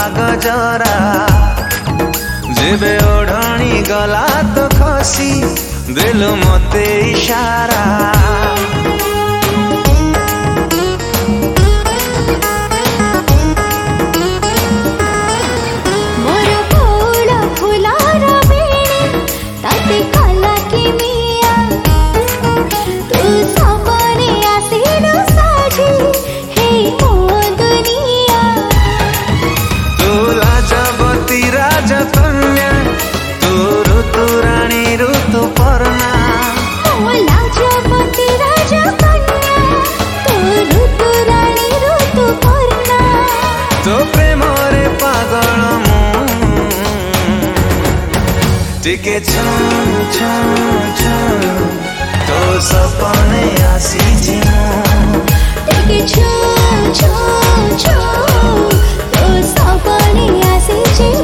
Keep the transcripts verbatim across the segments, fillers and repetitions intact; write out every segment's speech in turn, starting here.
गजरा जेबे ओढ़णी गला तो खसी दिलु मते इशारा तो प्रेम रे पागल मु टिके छन छन छन तो सपने आसी टिके छन छन छन तो सपने आसी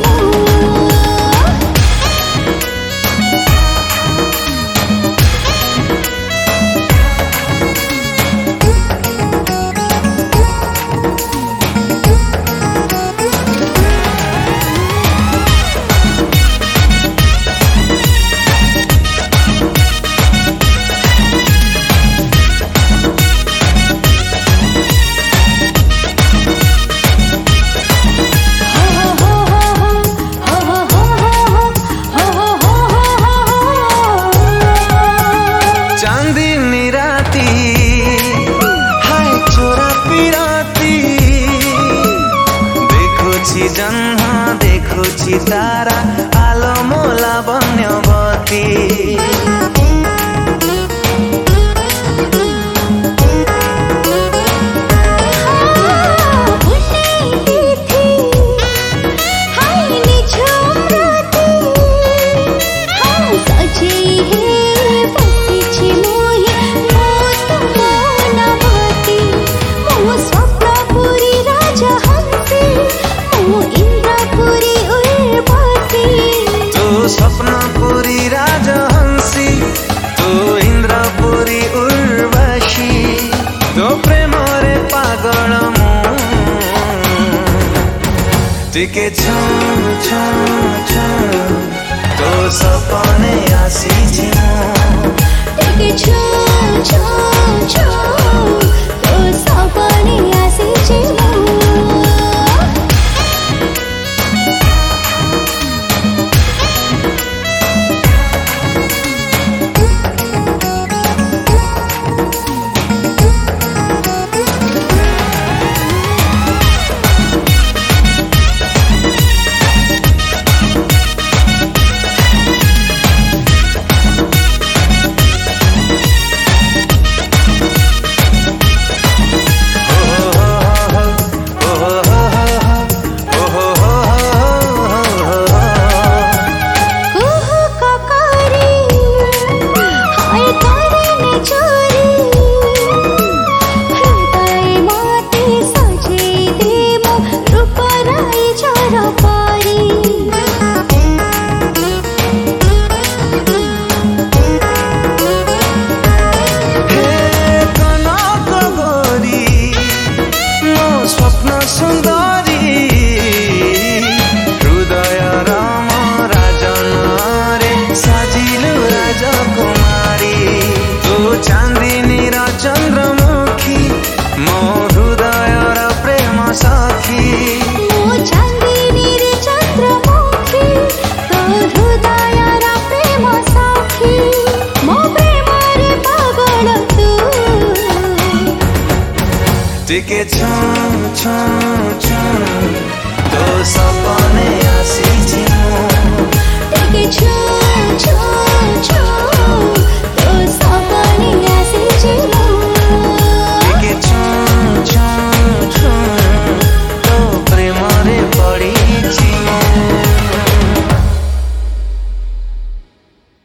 जन्हा देखुछि तारा आलो मोला बन्यवती स्वप्नपुरी राजहंसी तो इंद्रपुरी उर्वशी तो प्रेम रे पागल मु टिके छन छन छन तो सपने आसी टिके छन छन छन तो सपने आसी स्वप्न सुंदरी हृदय राम राजन रे साजिलु राजकुमारी तू चांदिनी रा चंद्रमुखी मो हृदय रा प्रेम सखी मो चांदिनी रे चंद्रमुखी तो हृदय रा प्रेम सखी मो प्रेम रे पागल तू टिके छन छन छन तो सपने